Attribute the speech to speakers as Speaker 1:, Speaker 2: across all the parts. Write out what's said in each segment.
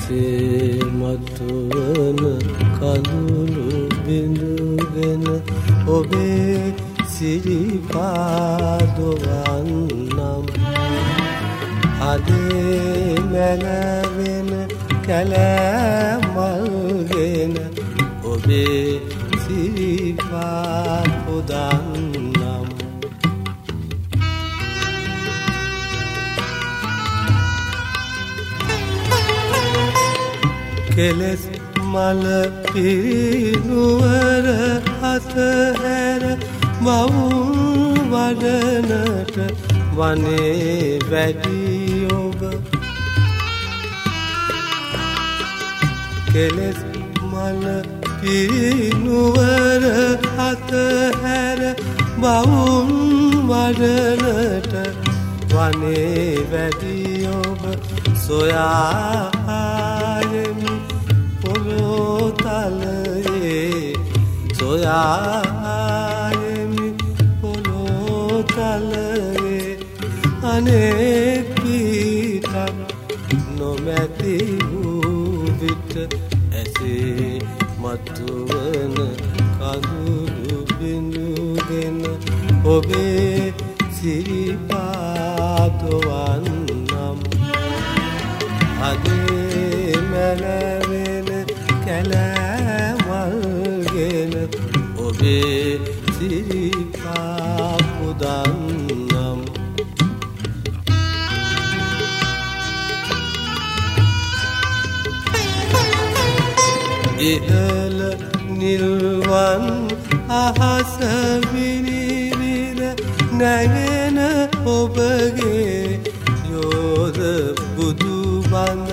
Speaker 1: ඇසේ මතුවන කඳුළු බිඳුගෙන ඔබේ සිරිපාදවන්නම් අදේ මැනවෙන කැලෑමල්ගෙන ඔබේ සිරිපා පුදන්නම් කෙලෙස් මල පිරිනුවර අතහැර මවුන් වඩනට වනේ වැඩි ඔබ කෙලෙස් මල පිරිනුවර අතහැර මවුන් වඩනට වනේ වැඩි ඔබ සොයායෙමි පොළොතලයේ සොයායෙමි පොළොතලයේ අනෙක් පිටක් නොමැති වූ විට ඇසේ මතුවන කඳුළු බිඳුගෙන ඔබේ සිරිපාදවන්නම් අදේ මැනවෙන කැලෑමල්ගෙන ඔබේ සිරිපා පුදන්නම් ඉහළ නිල්වන් අහස විනිවිද නැගෙන ඔබගේ යෝධ බුදු බඳ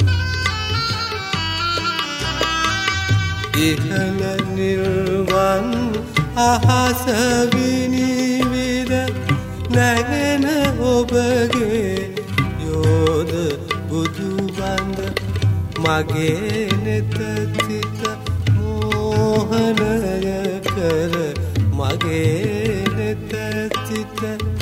Speaker 1: ඉහළ නිල්වන් අහස විනිවිද නැගෙන ඔබගේ යෝධ බුදු බඳ මගේ නෙත සිත මෝහනය කර මගේ නෙත සිත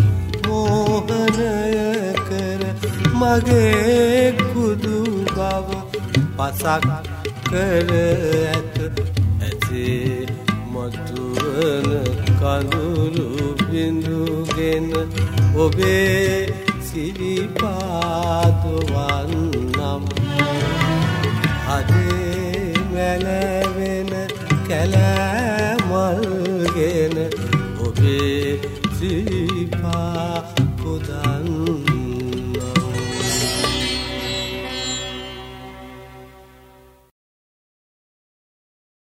Speaker 1: මෝහනය කර මගේ කුදු බව පසක් කර ඇත ඇසේ මතුවන කඳුළු බිඳුගෙන ඔබේ සිරිපාදවන්නම් අදේ මැනවෙන කැලෑමල්ගෙන ඔබේ සිරිපා පුදන්නම්